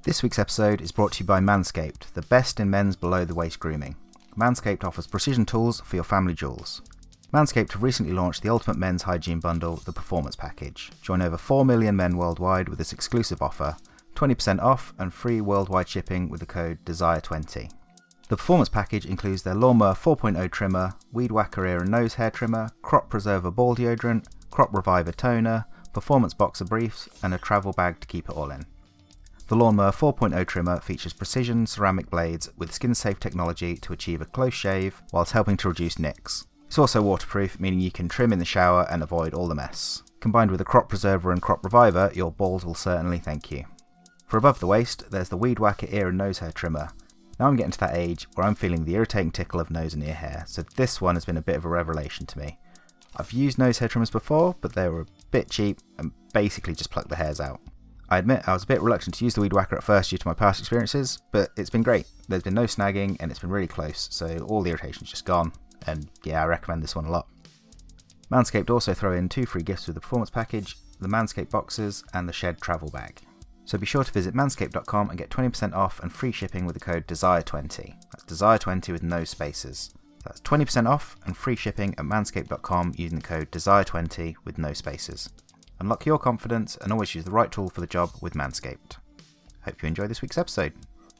This week's episode is brought to you by Manscaped, the best in men's below-the-waist grooming. Manscaped offers precision tools for your family jewels. Manscaped have recently launched the ultimate men's hygiene bundle, the Performance Package. Join over 4 million men worldwide with this exclusive offer, 20% off and free worldwide shipping with the code DESIRE20. The Performance Package includes their Lawnmower 4.0 trimmer, Weed Whacker ear and nose hair trimmer, Crop Preserver ball deodorant, Crop Reviver toner, Performance boxer briefs, and a travel bag to keep it all in. The Lawnmower 4.0 trimmer features precision ceramic blades with skin-safe technology to achieve a close shave whilst helping to reduce nicks. It's also waterproof, meaning you can trim in the shower and avoid all the mess. Combined with the Crop Preserver and Crop Reviver, your balls will certainly thank you. For above the waist, there's the Weed Whacker ear and nose hair trimmer. Now I'm getting to that age where I'm feeling the irritating tickle of nose and ear hair, so this one has been a bit of a revelation to me. I've used nose hair trimmers before, but they were a bit cheap and basically just plucked the hairs out. I admit I was a bit reluctant to use the Weed Whacker at first due to my past experiences, but it's been great. There's been no snagging and it's been really close, so all the irritation's just gone, and yeah, I recommend this one a lot. Manscaped also throw in 2 free gifts with the Performance Package, the Manscaped Boxers and the Shed Travel Bag. So be sure to visit manscaped.com and get 20% off and free shipping with the code DESIRE20. That's DESIRE20 with no spaces. That's 20% off and free shipping at manscaped.com using the code DESIRE20 with no spaces. Unlock your confidence and always use the right tool for the job with Manscaped. Hope you enjoy this week's episode.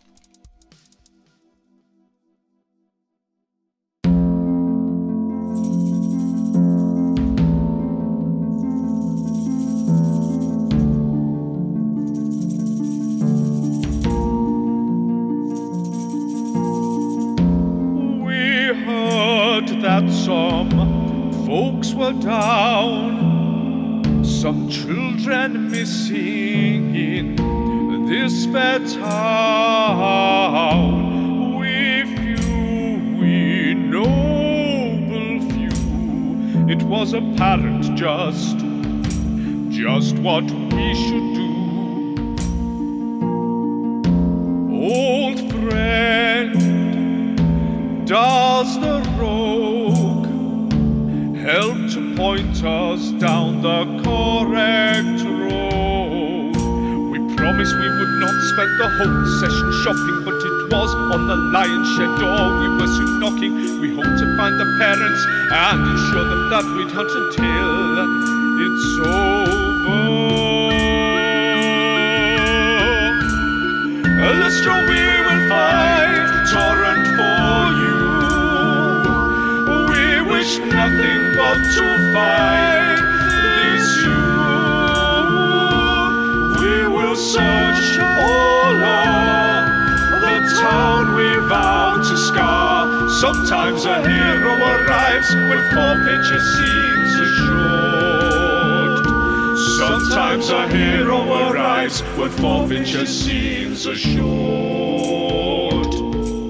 We heard that some folks were down, some children missing in this fair town. We few, we noble few, it was apparent just what we should do. Old friend, does the rogue help to point us down the correct road? We promised we would not spend the whole session shopping, but it was on the lion's shed door we were soon knocking. We hope to find the parents and ensure them that we'd hunt until it's over. Lester, we will fight torrent for you. We wish nothing but to fight this you. We will search all over the town we vow to scar. Sometimes a hero arrives when forfeiture seems assured. Sometimes a hero arrives when forfeiture seems assured.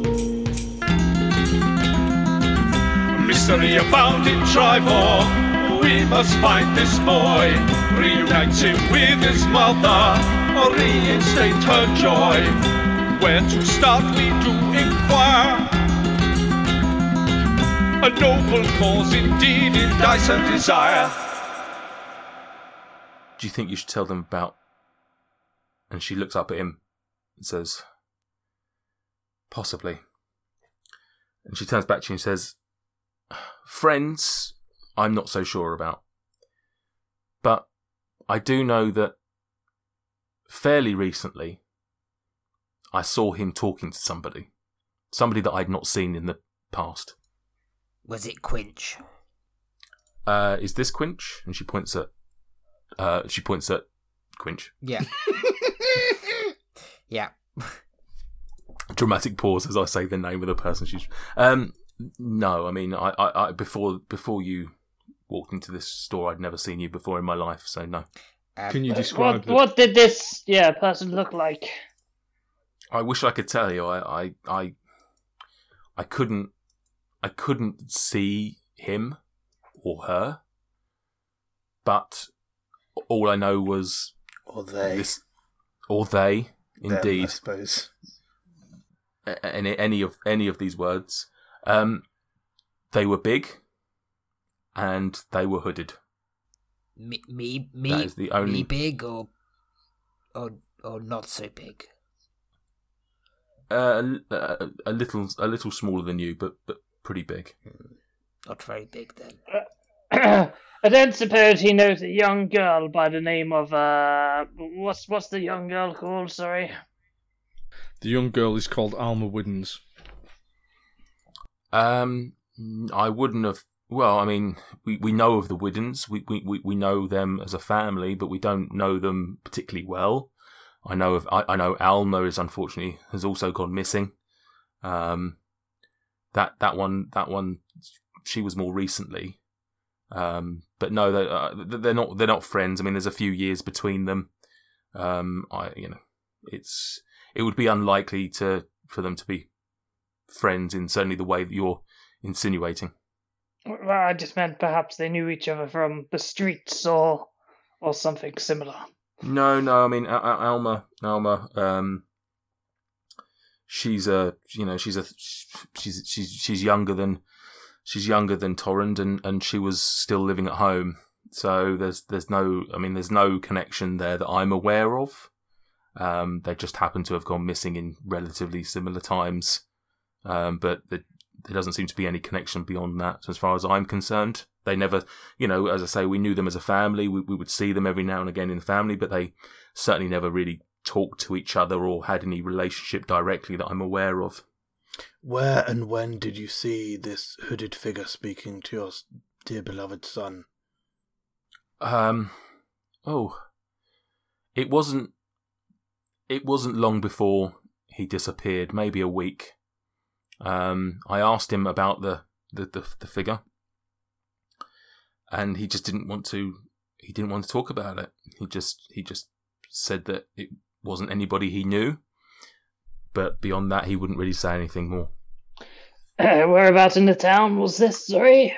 Mystery abound in Tribor. We must find this boy, reunite him with his mother, or reinstate her joy. Where to start we do inquire. A noble cause indeed in dice and desire. Do you think you should tell them about... And she looks up at him and says, possibly. And she turns back to you and says, friends, I'm not so sure about. But I do know that fairly recently, I saw him talking to somebody. Somebody that I'd not seen in the past. Was it Quinch? Is this Quinch? And she points at Quinch. Yeah. Yeah. Dramatic pause as I say the name of the person she's... No, I mean, I before you walked into this store, I'd never seen you before in my life, so no. Can you describe what did this person look like? I wish I could tell you. I couldn't see him or her, but all I know was or they, indeed. Them, I suppose. Any of these words, they were big, and they were hooded. Me That is the only... me big or not so big. A little smaller than you, but pretty big. Not very big then. I don't suppose he knows a young girl by the name of what's the young girl called? Sorry. The young girl is called Alma Widdens. I wouldn't have. Well, I mean, we know of the Widdens. We know them as a family, but we don't know them particularly well. I know Alma unfortunately has also gone missing. That one she was more recently. But no, they're not friends. I mean, there's a few years between them. It would be unlikely for them to be friends in certainly the way that you're insinuating. Well, I just meant perhaps they knew each other from the streets or something similar. No. I mean, Alma. She's younger than Torrend, and she was still living at home. So there's no connection there that I'm aware of. They just happen to have gone missing in relatively similar times. But there doesn't seem to be any connection beyond that, as far as I'm concerned. They never, as I say, we knew them as a family. We would see them every now and again in the family, but they certainly never really talked to each other or had any relationship directly that I'm aware of. Where and when did you see this hooded figure speaking to your dear beloved son? It wasn't long before he disappeared, maybe a week. I asked him about the figure, and he just didn't want to. He didn't want to talk about it. He just said that it wasn't anybody he knew, but beyond that, he wouldn't really say anything more. Whereabouts in the town was this? Sorry.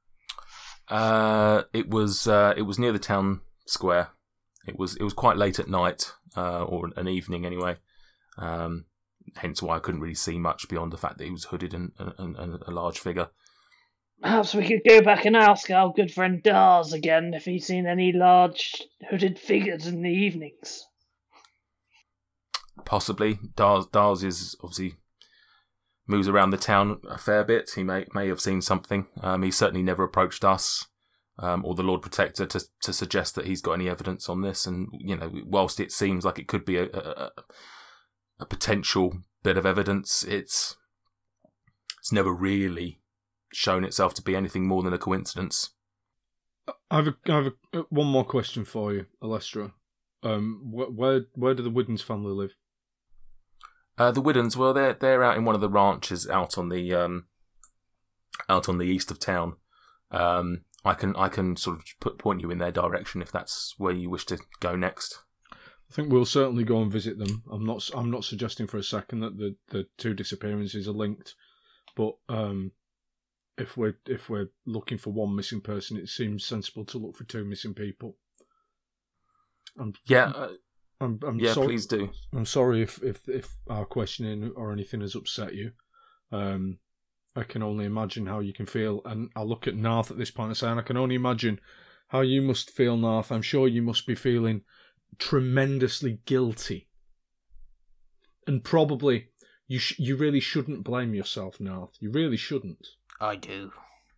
It was near the town square. It was quite late at night, or an evening anyway. Hence why I couldn't really see much beyond the fact that he was hooded and a large figure. Perhaps we could go back and ask our good friend Dars again if he's seen any large hooded figures in the evenings. Possibly. Dars is obviously moves around the town a fair bit. He may have seen something. He certainly never approached us or the Lord Protector to suggest that he's got any evidence on this. And whilst it seems like it could be a potential bit of evidence, it's never really shown itself to be anything more than a coincidence. I have one more question for you, Alestra. Where do the Widdens family live? The Widdens, well, they're out in one of the ranches out on the east of town. I can sort of point you in their direction if that's where you wish to go next. I think we'll certainly go and visit them. I'm not suggesting for a second that the two disappearances are linked, but if we're looking for one missing person, it seems sensible to look for two missing people. I'm sorry, please do. I'm sorry if our questioning or anything has upset you. I can only imagine how you can feel, and I look at Narth at this point and say, I can only imagine how you must feel, Narth. I'm sure you must be feeling tremendously guilty, and probably you really shouldn't blame yourself, Narth. You really shouldn't. I do.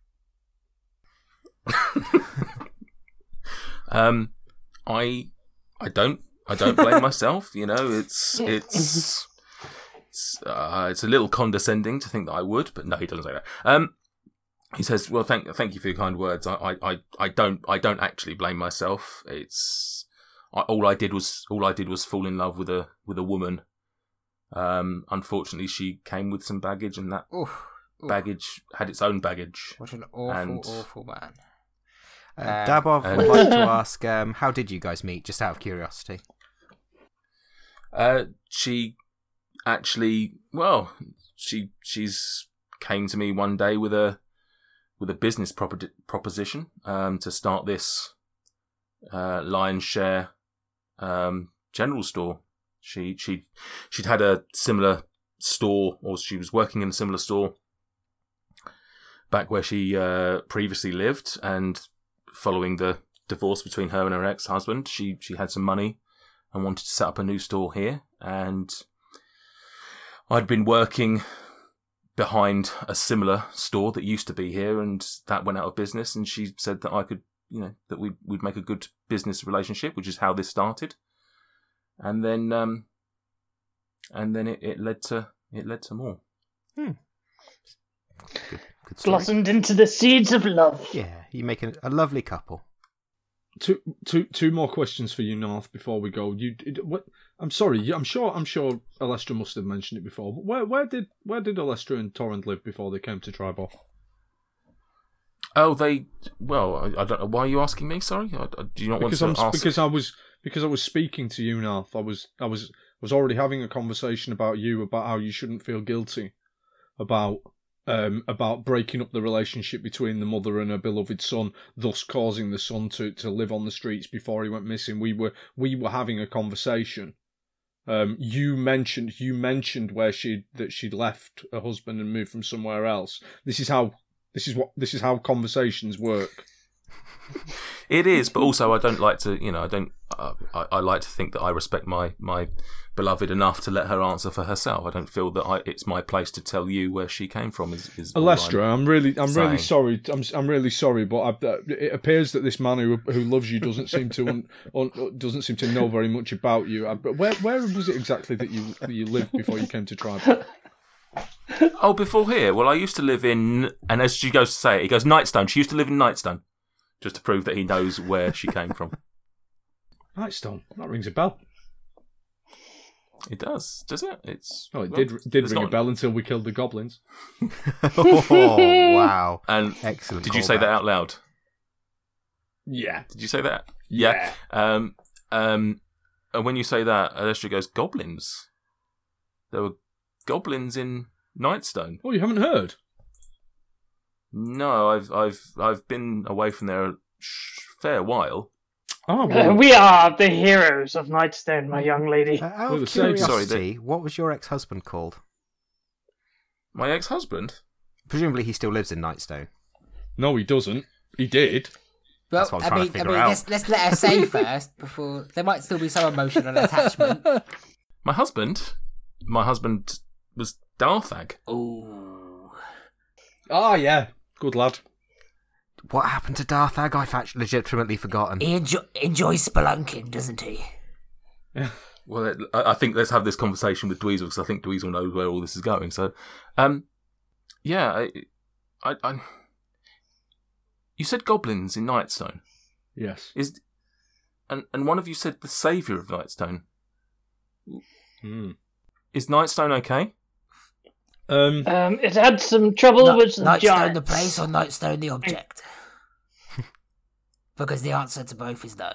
I don't blame myself. It's a little condescending to think that I would, but no, he doesn't say that. He says, "Well, thank you for your kind words. I don't actually blame myself. All I did was fall in love with a woman. Unfortunately, she came with some baggage, and that baggage had its own baggage. What an awful man." Dabov would like to ask, how did you guys meet, just out of curiosity? She actually, she's came to me one day with a business proposition to start this Lion's Share general store. She'd had a similar store, or she was working in a similar store back where she previously lived, and following the divorce between her and her ex-husband, she had some money and wanted to set up a new store here. And I'd been working behind a similar store that used to be here, and that went out of business. And she said that I could, that we'd make a good business relationship, which is how this started. And then it led to more. Good story. Blossomed into the seeds of love. Yeah, you make a lovely couple. Two more questions for you, North, before we go. I'm sorry. I'm sure Alestra must have mentioned it before. But where did Alestra and Torrent live before they came to Tribor? Oh, I don't know. Why are you asking me? Sorry, do you not want to ask? Because I was speaking to you, North. I was already having a conversation about you, about how you shouldn't feel guilty about breaking up the relationship between the mother and her beloved son, thus causing the son to live on the streets before he went missing. We were having a conversation. You mentioned where she'd left her husband and moved from somewhere else. This is how conversations work. It is, but also I don't like to, I like to think that I respect my beloved enough to let her answer for herself. I don't feel that it's my place to tell you where she came from. Is Alestra, I'm really sorry. I'm really sorry, but it appears that this man who loves you doesn't seem to know very much about you. But where was it exactly that you lived before you came to Tribe? Oh, before here. Well, I used to live in, and as she goes to say it, he goes Nightstone. She used to live in Nightstone, just to prove that he knows where she came from. Nightstone. That rings a bell. It does it? Did ring a bell until we killed the goblins. Oh, wow. And excellent. Did you say that out loud? Yeah. Did you say that? Yeah. And when you say that, Alestra goes, goblins? There were goblins in Nightstone. Oh, you haven't heard? No, I've been away from there a fair while. Oh, well. We are the heroes of Nightstone, my young lady. Out of curiosity, what was your ex-husband called? My ex-husband? Presumably he still lives in Nightstone. No, he doesn't. He did. Well, That's what I'm trying to figure out. Let's let her say first before there might still be some emotional attachment. My husband was Darthag. Ooh. Oh, yeah. Good lad. What happened to Darthag? I've actually legitimately forgotten. He enjoys spelunking, doesn't he? Well, I think let's have this conversation with Dweezil, because I think Dweezil knows where all this is going. So, yeah, I you said goblins in Nightstone. Yes. And one of you said the saviour of Nightstone. Mm. Is Nightstone okay? It had some trouble with some Nightstone giants. the place or Nightstone the object? Because the answer to both is no.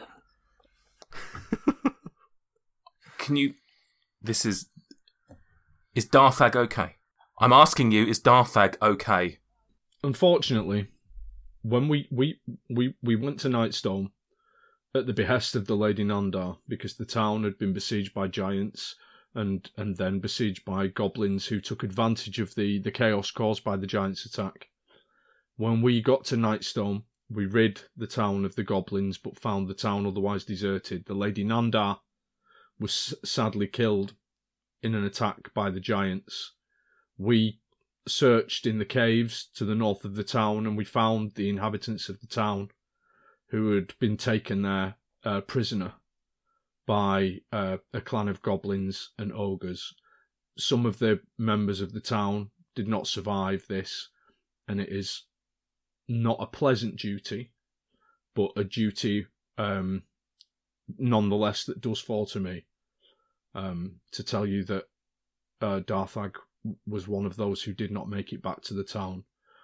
Is Darthag okay? I'm asking you, is Darthag okay? Unfortunately, when we went to Nightstone at the behest of the Lady Nandar, because the town had been besieged by giants and then besieged by goblins who took advantage of the chaos caused by the giants' attack. When we got to Nightstone, we rid the town of the goblins, but found the town otherwise deserted. The Lady Nandar was sadly killed in an attack by the giants. We searched in the caves to the north of the town, and we found the inhabitants of the town who had been taken there prisoner by a clan of goblins and ogres. Some of the members of the town did not survive this, and it is not a pleasant duty, but a duty nonetheless that does fall to me to tell you that Darthag was one of those who did not make it back to the town.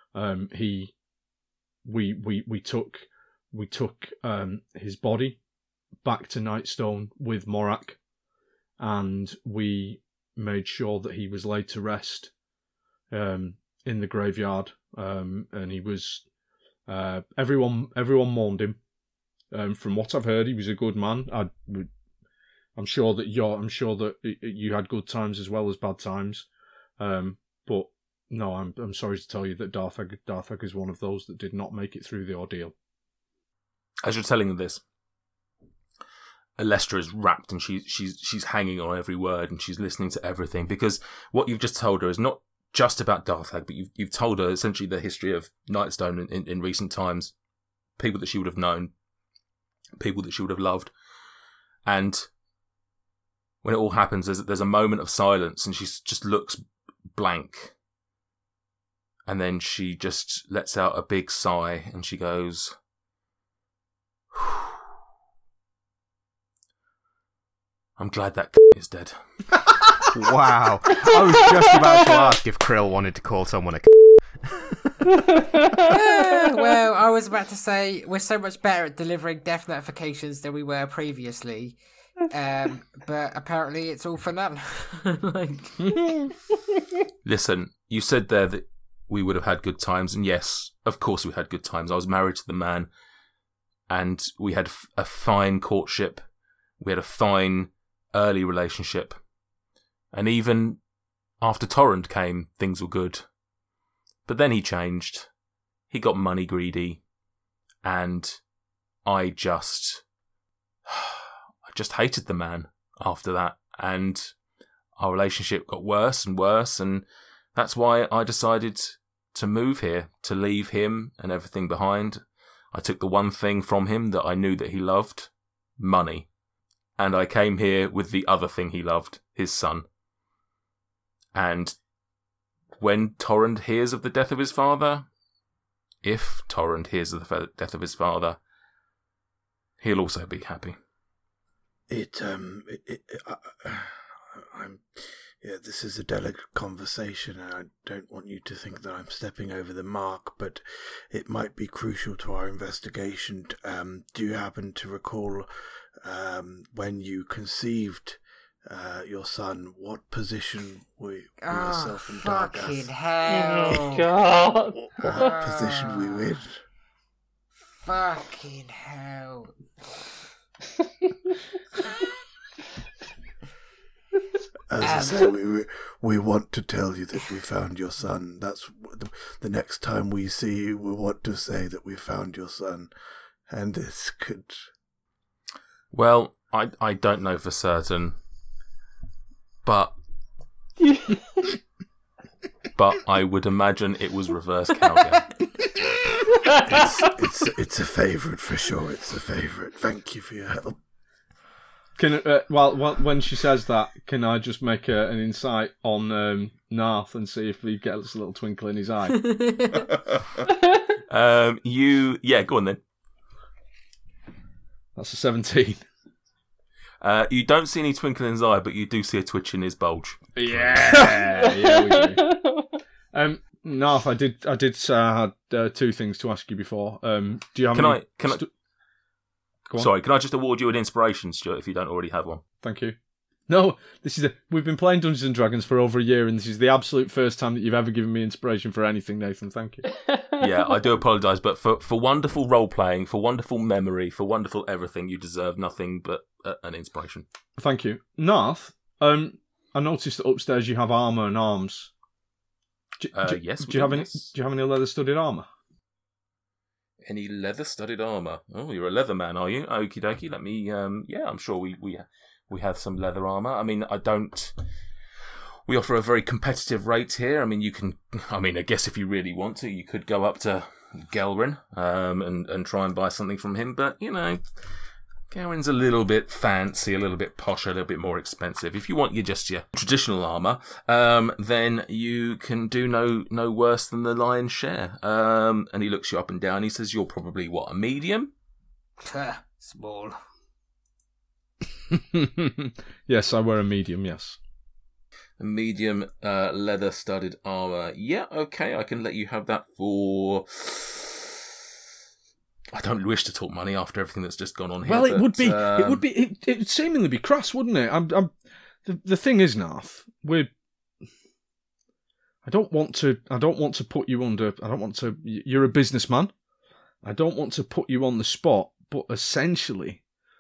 We took his body back to Nightstone with Morak, and we made sure that he was laid to rest in the graveyard. And he was everyone mourned him. From what I've heard, he was a good man. I'm sure that you had good times as well as bad times. But no, I'm sorry to tell you that Darthag is one of those that did not make it through the ordeal. As you're telling them this, Alestra is rapt and she's hanging on every word and she's listening to everything, because what you've just told her is not just about Darthag, but you've told her essentially the history of Nightstone in recent times, people that she would have known, people that she would have loved, and when it all happens, there's a moment of silence and she just looks blank, and then she just lets out a big sigh and she goes, I'm glad that is dead. Wow. I was just about to ask if Krill wanted to call someone a Well, I was about to say we're so much better at delivering death notifications than we were previously. But apparently it's all for none. Listen, you said there that we would have had good times, and yes, of course we had good times. I was married to the man, and we had a fine courtship. We had a fine early relationship. And even after Torrent came, things were good. But then he changed. He got money greedy. And I just hated the man after that. And our relationship got worse and worse. And that's why I decided to move here, to leave him and everything behind. I took the one thing from him that I knew that he loved, money. And I came here with the other thing he loved, his son. And when Torrent hears of the death of his father, if Torrent hears of the death of his father, he'll also be happy. This is a delicate conversation, and I don't want you to think that I'm stepping over the mark, but it might be crucial to our investigation. Do you happen to recall when you conceived your son, what position were yourself and Dargas? Fucking hell! Oh, God! What position were you in? Fucking hell! As I say, we want to tell you that we found your son. That's the next time we see you, we want to say that we found your son, and this could. Well, I don't know for certain, but I would imagine it was reverse cowgirl. It's a favourite for sure. It's a favourite. Thank you for your help. Can when she says that, can I just make an insight on Narth and see if he gets a little twinkle in his eye? Go on then. That's a 17. You don't see any twinkle in his eye, but you do see a twitch in his bulge. Yeah, we do. Narth, I did say I had two things to ask you before. Do you have Sorry, can I just award you an inspiration, Stuart, if you don't already have one? Thank you. No, we've been playing Dungeons and Dragons for over a year, and this is the absolute first time that you've ever given me inspiration for anything, Nathan. Thank you. Yeah, I do apologise, but for wonderful role-playing, for wonderful memory, for wonderful everything, you deserve nothing but an inspiration. Thank you. Narth, I noticed that upstairs you have armour and arms. Yes. Do you have any leather-studded armour? Any leather-studded armour? Oh, you're a leather man, are you? Okie dokie. Let me. I'm sure we have some leather armour. I mean, we offer a very competitive rate here. I mean, I guess if you really want to, you could go up to Gelrin and try and buy something from him. But Gelrin's a little bit fancy, a little bit posh, a little bit more expensive. If you want your traditional armour, then you can do no worse than the lion's share. And he looks you up and down. He says, "You're probably a medium?" Small. Yes, I wear a medium. Yes. A medium leather-studded armour. Yeah, okay, I can let you have that for. I don't wish to talk money after everything that's just gone on here. Well, it would seemingly be crass, wouldn't it? The thing is, Narth, I don't want to put you under. You're a businessman. I don't want to put you on the spot, but essentially,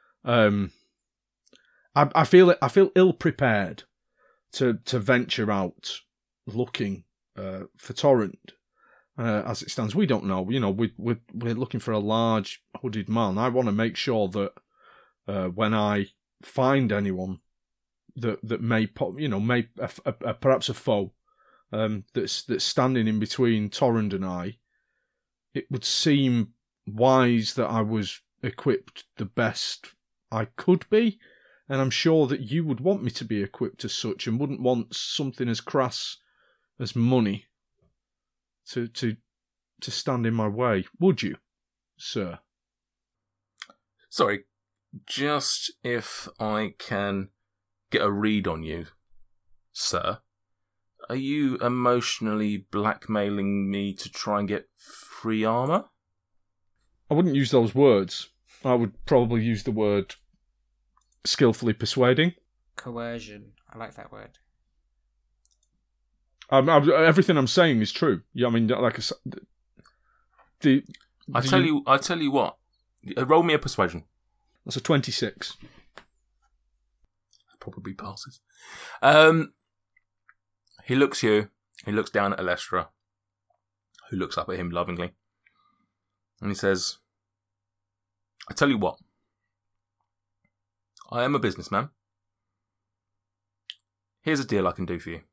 I feel ill prepared to venture out looking for Torrent. As it stands, we don't know. We're looking for a large hooded man. I want to make sure that when I find anyone that may perhaps a foe that's standing in between Torrend and I, it would seem wise that I was equipped the best I could be, and I'm sure that you would want me to be equipped as such, and wouldn't want something as crass as money to stand in my way, would you, sir? Sorry, just if I can get a read on you, sir. Are you emotionally blackmailing me to try and get free armour? I wouldn't use those words. I would probably use the word skillfully persuading. Coercion. I like that word. Everything I'm saying is true. Yeah, I mean, like I tell you what. Roll me a persuasion. That's a 26. Probably passes. He looks down at Alestra, who looks up at him lovingly, and he says, I tell you what, I am a businessman. Here's a deal I can do for you.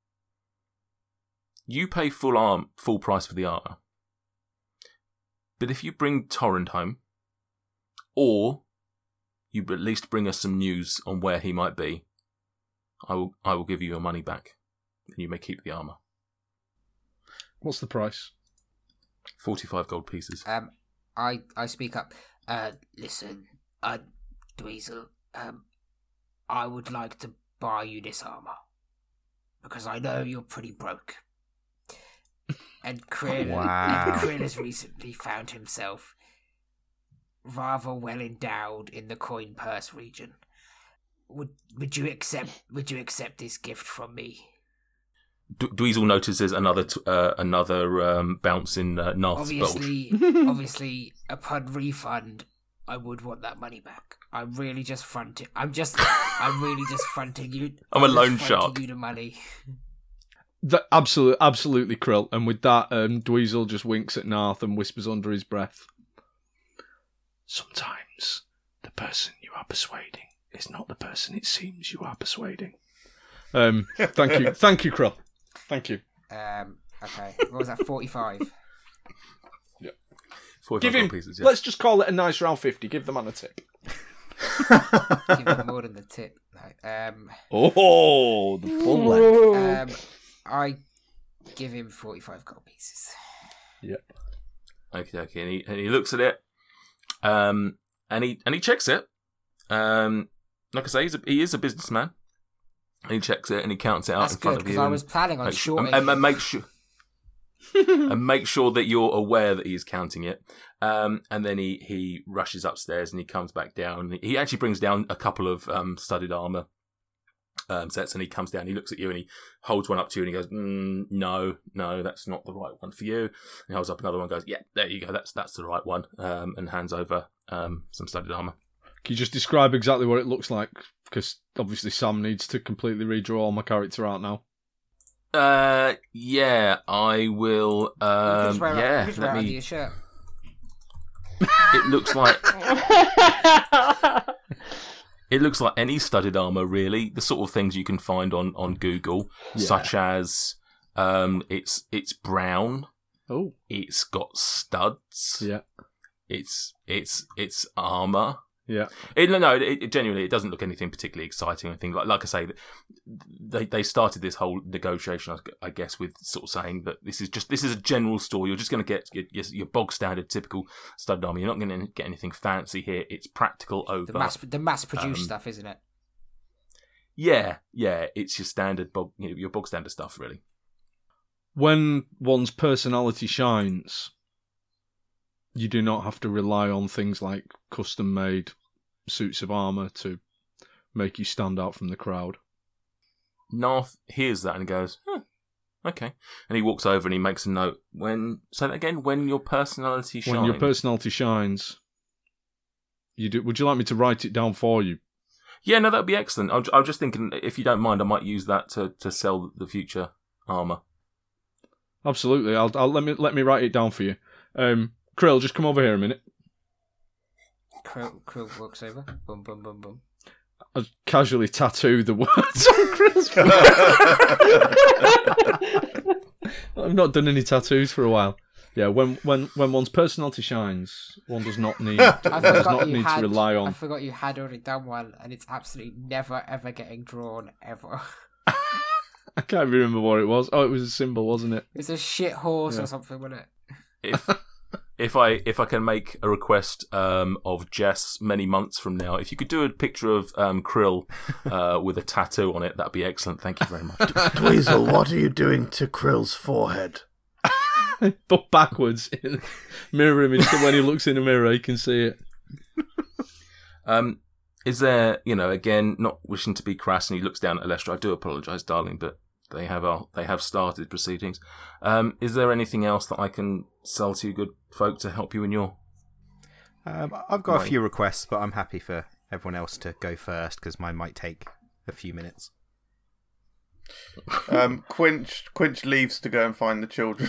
You pay full price for the armour, but if you bring Torrend home, or you at least bring us some news on where he might be, I will give you your money back, and you may keep the armour. What's the price? 45 gold pieces. I speak up. Listen, Dweezil, I would like to buy you this armour, because I know you're pretty broke. And Krill has recently found himself rather well endowed in the coin purse region. Would you accept this gift from me? Dweezil notices another bounce in Narth's bulge. Obviously, upon refund, I would want that money back. I'm really just fronting. I'm really just fronting you. I'm a loan shark. You the money. Absolutely, Krill. And with that, Dweezil just winks at Narth and whispers under his breath, sometimes the person you are persuading is not the person it seems you are persuading. Thank you, Krill. Thank you. Okay, what was that? 45. Yeah. 45 Give him. Pieces, yeah. Let's just call it a nice round 50. Give the man a tip. Give him more than the tip. No. The full length. I give him 45 gold pieces. Yep. Okay. And he looks at it, and he checks it. Like I say, he is a businessman. And he checks it and he counts it out in front of you. Because I was planning on shorting. And make sure that you're aware that he's counting it. And then he rushes upstairs and he comes back down. He actually brings down a couple of studded armour sets, and he comes down, he looks at you and he holds one up to you and he goes, no, that's not the right one for you. And he holds up another one and goes, yeah, there you go, that's the right one, and hands over some studded armour. Can you just describe exactly what it looks like? Because obviously Sam needs to completely redraw all my character out now. Yeah, I will. Let me. Your shirt. It looks like. It looks like any studded armour, really. The sort of things you can find on Google, such as it's brown. Oh. It's got studs. Yeah. It's armour. Yeah. It genuinely, it doesn't look anything particularly exciting or anything. Like I say, they started this whole negotiation, I guess, with sort of saying that this is a general store. You're just going to get your bog standard, typical studded armour. You're not going to get anything fancy here. It's practical over the mass produced stuff, isn't it? Yeah. It's your standard your bog standard stuff, really. When one's personality shines, you do not have to rely on things like custom-made suits of armour to make you stand out from the crowd. Narth hears that and goes, okay. And he walks over and he makes a note. Say that again, when your personality shines. When your personality shines, you do. Would you like me to write it down for you? Yeah, no, that would be excellent. I was just thinking, if you don't mind, I might use that to sell the future armour. Absolutely. I'll let me write it down for you. Krill, just come over here a minute. Krill walks over. Boom, boom, boom, boom. I casually tattoo the words on Krill's. I've not done any tattoos for a while. Yeah, when one's personality shines, one does not need to rely on. I forgot you had already done one, and it's absolutely never ever getting drawn ever. I can't remember what it was. Oh, it was a symbol, wasn't it? It's a shit horse or something, wasn't it? If I can make a request of Jess many months from now, if you could do a picture of Krill with a tattoo on it, that'd be excellent. Thank you very much. Dweezil, what are you doing to Krill's forehead? But backwards in mirror image, so when he looks in a mirror, he can see it. Is there, again, not wishing to be crass, and he looks down at Alestra. I do apologise, darling, but they have started proceedings. Is there anything else that I can sell to you good folk to help you in your... I've got a few requests, but I'm happy for everyone else to go first, because mine might take a few minutes. Quinch leaves to go and find the children.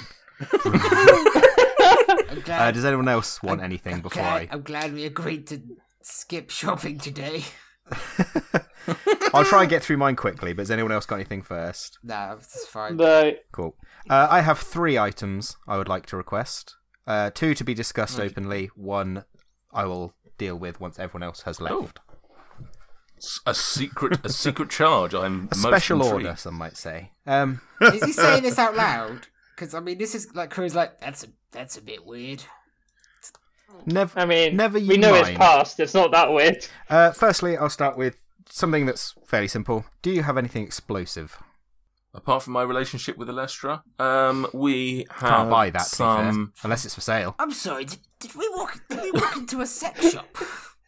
Does anyone else want anything before I'm glad we agreed to skip shopping today. I'll try and get through mine quickly, but has anyone else got anything first? No, it's fine. No. Cool. I have 3 items I would like to request. 2 to be discussed openly. 1 I will deal with once everyone else has left. A secret charge. I'm a special most order, some might say. Is he saying this out loud? Because this is like Crew's like that's a bit weird. Never. I mean, never. We know it's past. It's not that weird. Firstly, I'll start with something that's fairly simple. Do you have anything explosive? Apart from my relationship with Alestra, we have can't buy that some... unless it's for sale. I'm sorry. Did we walk into a sex shop?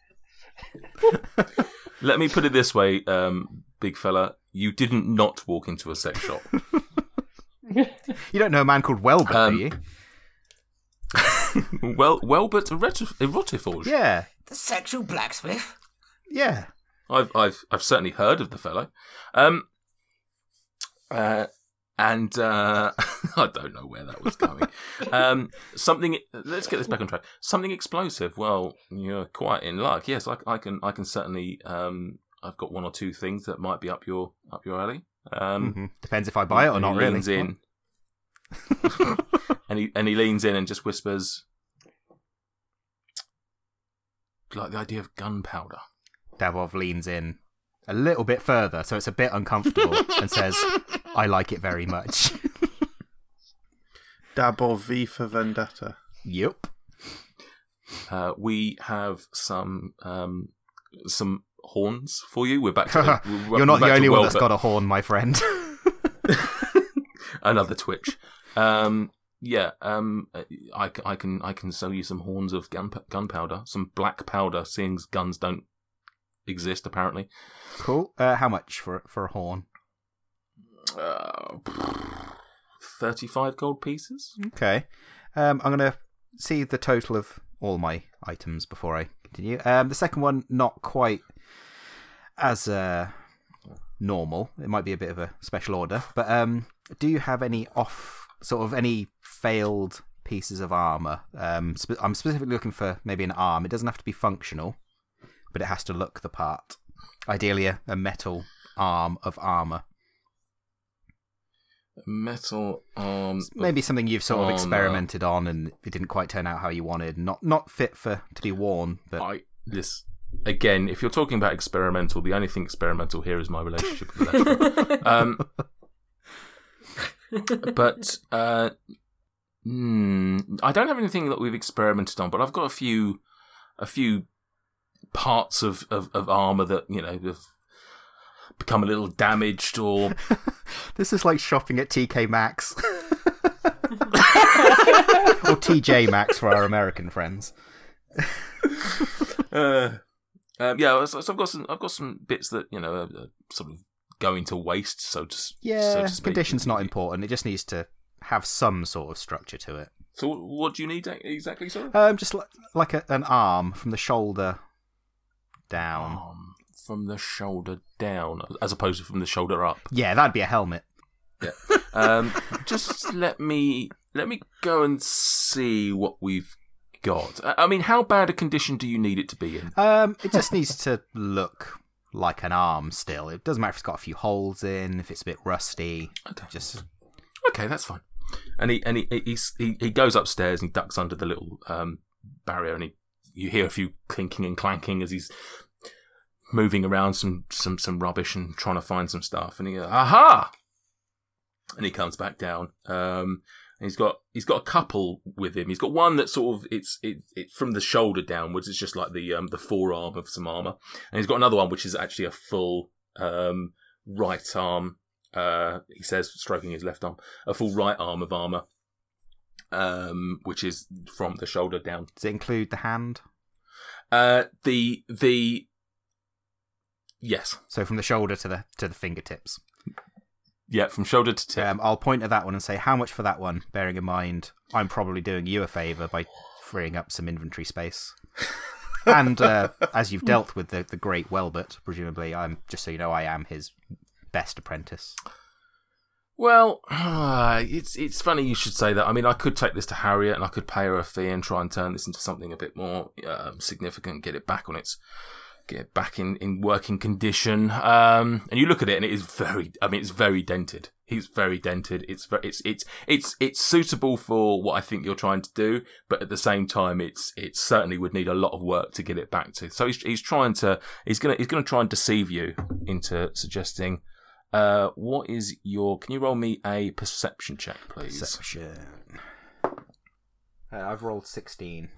Let me put it this way, big fella. You didn't not walk into a sex shop. You don't know a man called Welbert, do you? Welbert Erotiforge. Yeah. The sexual blacksmith. Yeah. I've certainly heard of the fellow. I don't know where that was going. Let's get this back on track. Something explosive. Well, you're quite in luck. Yes, I can certainly. I've got 1 or 2 things that might be up your alley. Depends if I buy it or not. Really. Leans in, and he leans in and just whispers, like the idea of gunpowder. Dabov leans in a little bit further, so it's a bit uncomfortable, and says, "I like it very much." Dabov V for Vendetta. Yep. We have some horns for you. We're back to You're not the only one that's got a horn, my friend. Another twitch. I can sell you some horns of gunpowder, some black powder, seeing guns don't exist apparently. Cool. How much for a horn? 35 gold pieces. Okay. I'm gonna see the total of all my items before I continue. The second one, not quite as normal. It might be a bit of a special order, but do you have any any failed pieces of armor? I'm specifically looking for maybe an arm. It doesn't have to be functional, but it has to look the part. Ideally, a metal arm of armor. Metal arm. Maybe something you've sort of experimented on and it didn't quite turn out how you wanted. Not fit to be worn. But again, if you're talking about experimental, the only thing experimental here is my relationship with Alestra. But I don't have anything that we've experimented on. But I've got a few parts of armor that have become a little damaged or... This is like shopping at TK Maxx. Or TJ Maxx for our American friends. So I've got some bits that are sort of going to waste, so to speak. Condition's not important. It just needs to have some sort of structure to it. So what do you need exactly, sir? Just like an arm from the shoulder down. From the shoulder down, as opposed to from the shoulder up. Yeah, that'd be a helmet. Yeah. Just let me go and see what we've God. I mean, how bad a condition do you need it to be in? It just needs to look like an arm still. It doesn't matter if it's got a few holes in, if it's a bit rusty. Okay, that's fine. And he goes upstairs and he ducks under the little barrier, and you hear a few clinking and clanking as he's moving around some rubbish and trying to find some stuff. And he aha! And he comes back down. And he's got a couple with him. He's got one that sort of it's from the shoulder downwards. It's just like the forearm of some armor. And he's got another one which is actually a full right arm. He says, stroking his left arm, a full right arm of armor, which is from the shoulder down. Does it include the hand? Yes. So from the shoulder to the fingertips. Yeah, from shoulder to tip. I'll point at that one and say, how much for that one? Bearing in mind, I'm probably doing you a favour by freeing up some inventory space. And as you've dealt with the great Welbert, presumably, just so you know, I am his best apprentice. Well, it's funny you should say that. I mean, I could take this to Harriet and I could pay her a fee and try and turn this into something a bit more significant, get it back in working condition. And you look at it and it is it's very dented. It's very dented. It's suitable for what I think you're trying to do, but at the same time, it certainly would need a lot of work to get it back to. So he's going to try and deceive you into suggesting. Can you roll me a perception check, please? Perception. I've rolled 16.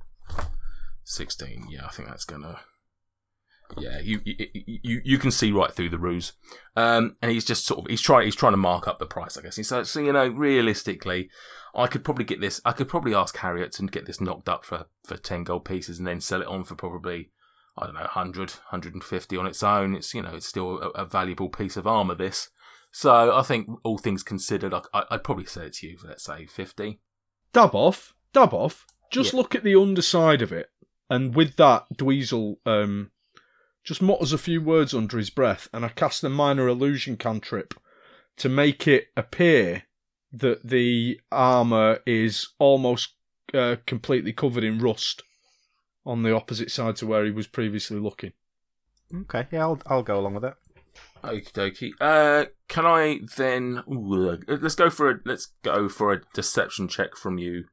16, yeah, I think that's gonna. Yeah, you can see right through the ruse, and he's just he's trying to mark up the price, I guess. He says, so realistically, I could probably ask Harriet to get this knocked up for 10 gold pieces and then sell it on for probably, I don't know, 100, 150 on its own. It's still a valuable piece of armour, this. So I think all things considered, I'd probably say it to you for, let's say, 50. Dab off. Just look at the underside of it, and with that, Dweezil just mutters a few words under his breath, and I cast a minor illusion cantrip to make it appear that the armour is almost completely covered in rust on the opposite side to where he was previously looking. Okay, yeah, I'll go along with it. Okie dokie. Can I then? Let's go for a deception check from you.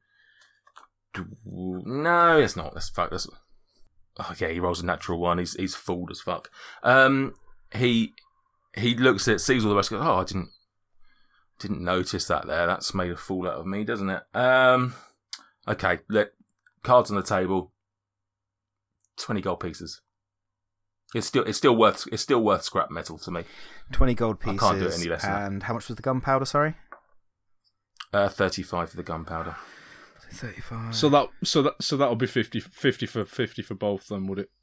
No, it's not. Oh yeah, he rolls a natural one. He's fooled as fuck. He looks at it, sees all the rest, goes, oh, I didn't notice that there. That's made a fool out of me, doesn't it? Okay, cards on the table. 20 gold pieces. It's still worth scrap metal to me. 20 gold pieces. I can't do it any less than that. And how much was the gunpowder? Sorry. 35 for the gunpowder. 35. So that'll be 50 for both then, would it?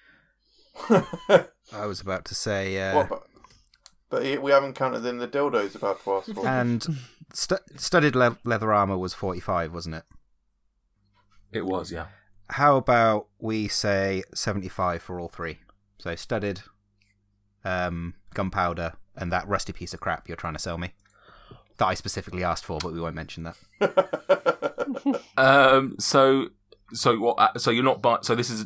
I was about to say. But we haven't counted in the dildos about to ask for. And studded leather armor was 45, wasn't it? It was, yeah. How about we say 75 for all three? So studded, gunpowder, and that rusty piece of crap you're trying to sell me. That I specifically asked for, but we won't mention that. So what? So you're not buying. So this is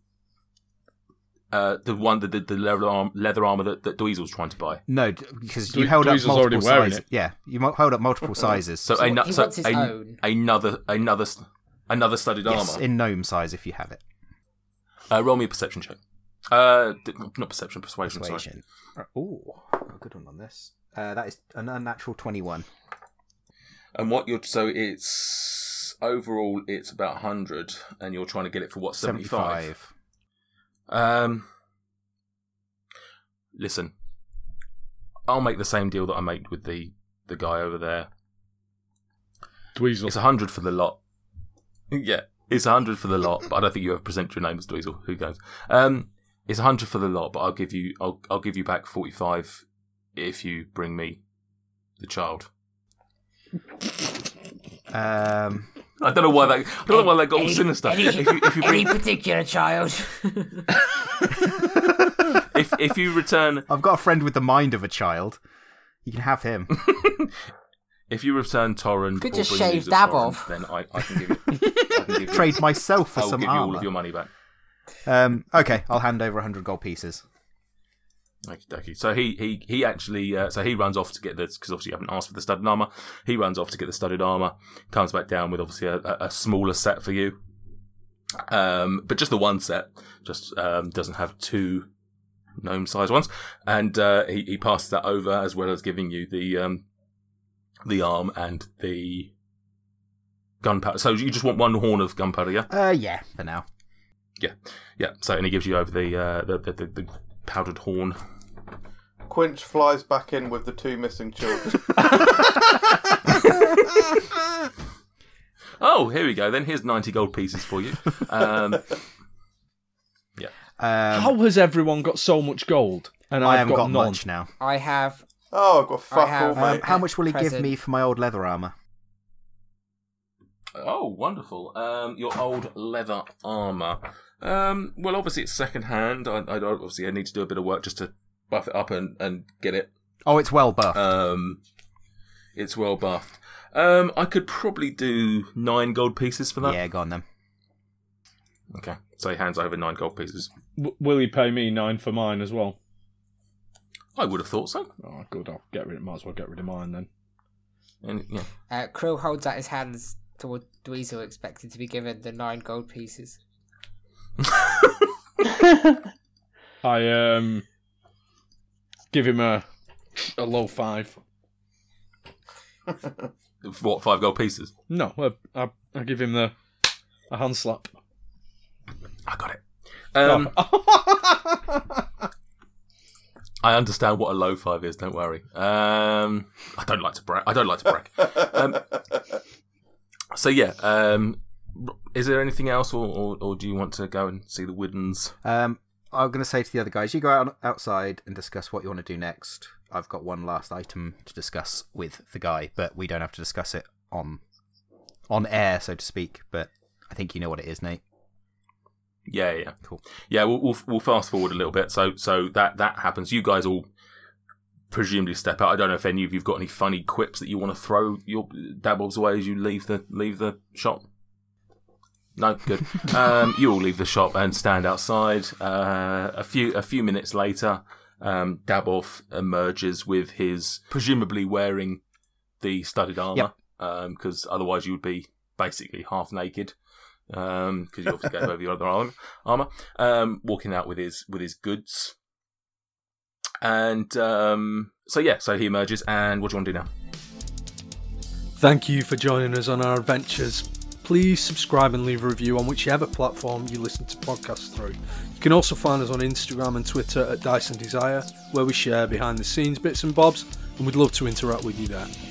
the one the leather armor that Dweezil's trying to buy. No, because you held up multiple sizes. Yeah, you held up multiple sizes. So another studded yes, armor in gnome size if you have it. Roll me a perception check. Not perception, persuasion. Sorry. Ooh, good one on this. That is an unnatural 21. And it's overall it's about 100, and you're trying to get it for what, 75? Listen, I'll make the same deal that I made with the guy over there. Dweezil. It's 100 for the lot. Yeah, it's 100 for the lot, but I don't think you ever present your name as Dweezil. Who goes? It's 100 for the lot, but I'll give you back 45 if you bring me the child. I don't know why that got all sinister. If you bring any particular child. if you return, I've got a friend with the mind of a child. You can have him. If you return Torrent, could just shave Dab off. Then I can give you. trade myself for some I'll give armor. you all of your money back. Okay, I'll hand over 100 gold pieces. Okay. So he actually so he runs off to get this, because obviously you haven't asked for the studded armor. He runs off to get the studded armor, comes back down with obviously a smaller set for you, but just the one set, just doesn't have 2 gnome-sized ones, and he passes that over, as well as giving you the arm and the gunpowder. So you just want 1 horn of gunpowder, yeah? Yeah, for now. Yeah. So and he gives you over the powdered horn. Quinch flies back in with the 2 missing children. Oh, here we go. Then here's 90 gold pieces for you. Yeah. How has everyone got so much gold? And I I've haven't got none. much now. I have. Oh, I've got fuck all, mate. How much will he give present. me for my old leather armor? Oh, wonderful. Your old leather armour. Well, obviously it's second hand. I need to do a bit of work just to buff it up and get it. Oh, it's well buffed. It's well buffed. I could probably do 9 gold pieces for that. Yeah, go on then. Okay, so he hands over 9 gold pieces. Will he pay me 9 for mine as well? I would have thought so. Oh, good. Might as well get rid of mine then. And, yeah. Krill holds out his hands toward Dweezil, expecting to be given the 9 gold pieces. I give him a low 5. What, 5 gold pieces? No, I give him a hand slap. I got it. I understand what a low 5 is. Don't worry. I don't like to brag. So yeah. Is there anything else, or do you want to go and see the Widdens? I'm going to say to the other guys, you go outside and discuss what you want to do next. I've got one last item to discuss with the guy, but we don't have to discuss it on air, so to speak. But I think you know what it is, Nate. Yeah. Cool. Yeah, we'll fast forward a little bit. So that happens. You guys all presumably step out. I don't know if any of you've got any funny quips that you want to throw your dabbles away as you leave the shop. No, good. You all leave the shop and stand outside. A few minutes later, Daboff emerges with his, presumably wearing the studded armor, because otherwise you would be basically half naked, because you obviously gave over your other armor. Walking out with his goods, and so he emerges. And what do you want to do now? Thank you for joining us on our adventures. Please subscribe and leave a review on whichever platform you listen to podcasts through. You can also find us on Instagram and Twitter at Dyson Desire, where we share behind the scenes bits and bobs, and we'd love to interact with you there.